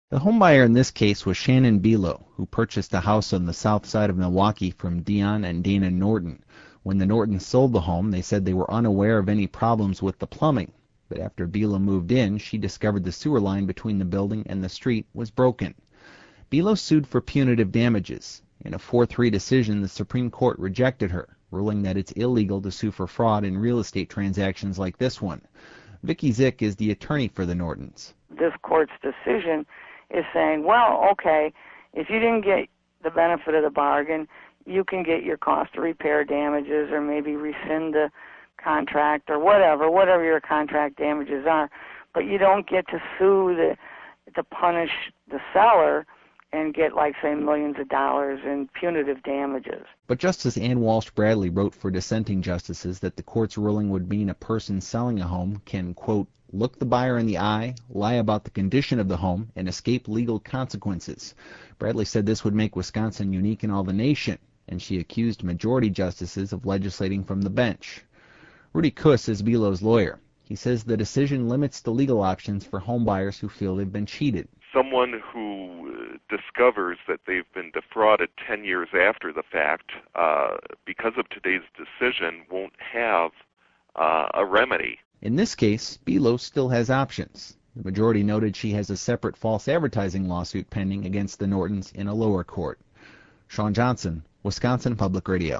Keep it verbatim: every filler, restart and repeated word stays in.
The homebuyer in this case was Shannon Below, who purchased a house on the south side of Milwaukee from Dion and Dana Norton. When the Nortons sold the home, they said they were unaware of any problems with the plumbing. But after Below moved in, she discovered the sewer line between the building and the street was broken. Below sued for punitive damages. In a four three decision, the Supreme Court rejected her, ruling that it's illegal to sue for fraud in real estate transactions like this one. Vicki Zick is the attorney for the Nortons. This court's decision is saying, well, okay, if you didn't get the benefit of the bargain, you can get your cost of repair damages or maybe rescind the contract or whatever, whatever your contract damages are. But you don't get to sue the, to punish the seller and get, like, say, millions of dollars in punitive damages. But Justice Ann Walsh Bradley wrote for dissenting justices that the court's ruling would mean a person selling a home can, quote, look the buyer in the eye, lie about the condition of the home, and escape legal consequences. Bradley said this would make Wisconsin unique in all the nation, and she accused majority justices of legislating from the bench. Rudy Kuss is Below's lawyer. He says the decision limits the legal options for home buyers who feel they've been cheated. Someone who discovers that they've been defrauded ten years after the fact, uh, because of today's decision, won't have uh, a remedy. In this case, Below still has options. The majority noted she has a separate false advertising lawsuit pending against the Nortons in a lower court. Sean Johnson, Wisconsin Public Radio.